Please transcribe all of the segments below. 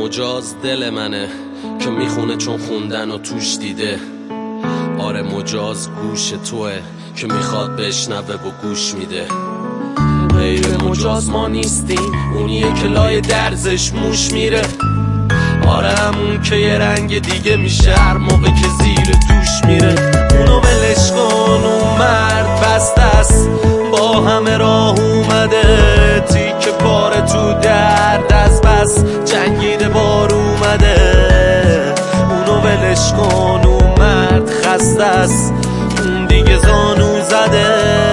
مجاز دل منه که میخونه چون خوندن و توش دیده. آره مجاز گوش توه که میخواد بشنوه و گوش میده. غیر مجاز ما نیستیم، اونیه که لای درزش موش میره. آره همون که یه رنگ دیگه میشه هر موقع که زیر دوش میره. اونو ولش کن، اون مرد بسته است، با همه راه اومده. تیکه پاره تو درد از بس جنگیده بار اومده. اونو ولش کن، اون مرد خسته است، اون دیگه زانو زده.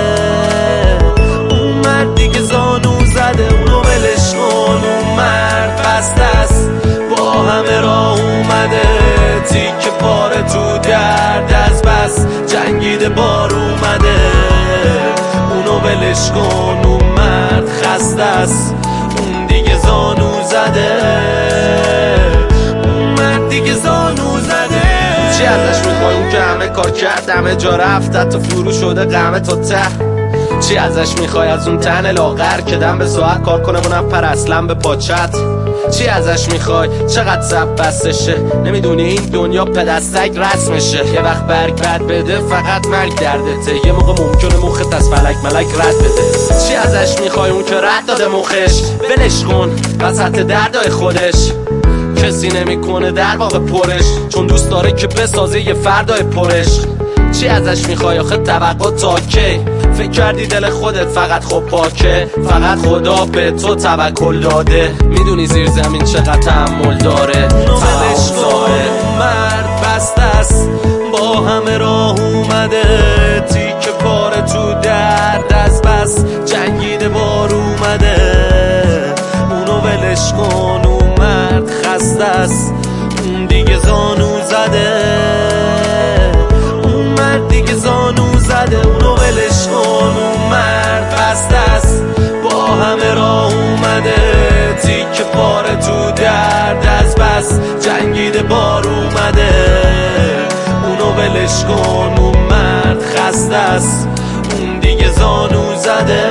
اون مرد دیگه زانو زده. اونو ولش کن، اون مرد بسته است، با همه راه اومده. تیکه پاره تو درد از بس جنگیده بار اومده. اونو ولش کن، اون مرد خسته است، اون دیگه زانو زده. اون مرد دیگه زانو زده. چی ازش میخوای اون که همه کار کرد، همه جا رفت، حتی فرو شده غمه تا ته؟ چی ازش میخوای از اون تن لاغر که دم به ساعت کار کنه و نپر اصلا به پاچت؟ چی ازش میخوای؟ چقدر سب بستشه؟ نمیدونی این دنیا پدستک رسمشه. یه وقت برگ بد بده فقط مرگ دردته. یه موقع ممکنه مخت از فلک ملک رد بده. چی ازش میخوای اون که رد داده مخش؟ ولش کن وسط دردای خودش. کسی نمیکنه در واقع پرش، چون دوست داره که بسازه یه فردای پرش. چی ازش میخوای آخه توقع تا کی؟ فکر کردی دل خودت فقط خب پاکه؟ فقط خدا به تو توکل داده. میدونی زیر زمین چقدر تحمل داره. ولش کن، مرد بسته است، با همه راه اومده. تیکه پاره تو درد از بس جنگیده بار اومده. اونو ولش کن، اون مرد خسته است، اون دیگه زانو زده. اون مرد دیگه زانو زده. اونو ولش کن، اون مرد بسته است، با همه راه اومده. تیکه پاره تو درد از بس جنگیده بار اومده. اونو ولش کن، اون مرد خسته است، اون دیگه زانو زده.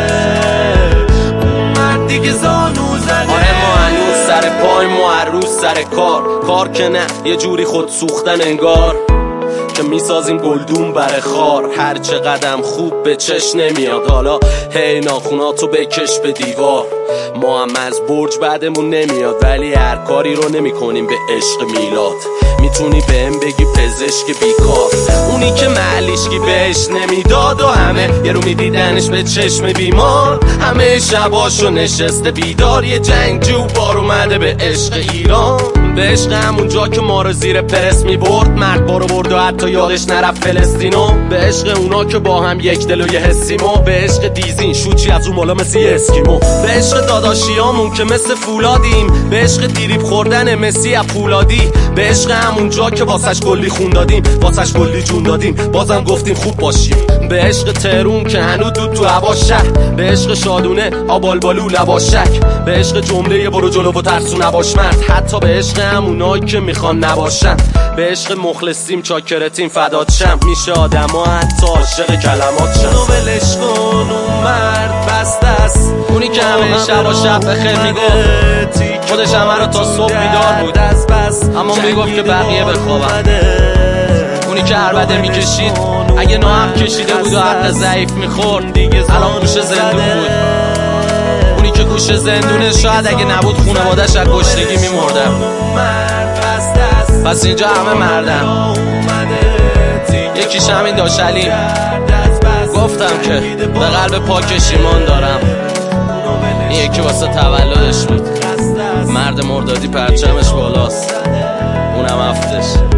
اون مرد دیگه زانو زده. آره ما هنوز سر پای، ما هر روز سر کار که نه یه جوری خود سوختن انگار که میسازیم گلدون بر خار. هر چه قدم خوب به چش نمیاد. حالا هی ناخوناتو بکش به دیوار. ما هم از برج بعدمون نمیاد، ولی هر کاری رو نمی کنیم به عشق میلاد. میتونی بهم بگی پزشک بیکار، اونی که معلیشکی بهش نمیداد و همه یه رو میدیدنش به چشم بیمار. همه شباشو نشسته بیدار، یه جنگجو بار اومده به عشق ایران. به عشق همون جا که ما رو زیر پرس میبرد، مرد بارو برد و حتی یادش نرفت فلسطینو. به عشق اونا که با هم یک دل و یه حسیمو. به عشق دیزین شوچی از اون بالا مثل اسکیمو. به عشق داداشیامون که مثل فولادیم. به عشق دیریب خوردن مسی از پولادی. به عشق همون جا که واسش کلی خون دادیم، واسش کلی جون دادیم، بازم گفتیم خوب باشیم. به عشق تهرون که هنو دود تو هوا شهر. به عشق شادونه آبالبالو لباشک. به عشق جمله برو جلو و ترسو نباش مرد، حتی به عشق همونایی که میخوان نباشن. به عشق مخلصیم چاکرتیم فدات شم. میشه آدم ها حتی عاشق کلمات شن. اونو ولش کن، اون مرد بسته است، اونی که همه شب و شب بخیر میگفت. خودش همه رو تا صبح بیدار بود، اما میگفت که بقیه بخوابن. اونی که عربده میکشید، اگه ناهم کشیده بود و حق ضعیف میخورد، الان گوش زندون بود. اونی که گوش زندونه شاید اگه نبود خونوادش از گشنگی میمردم. پس اینجا همه مردن، یکیش همین داشلی. گفتم که به قلب پاکش ایمان دارم. این یکی واسه تولدش بود، مرد مردادی پرچمش بالاست، اونم هفتش.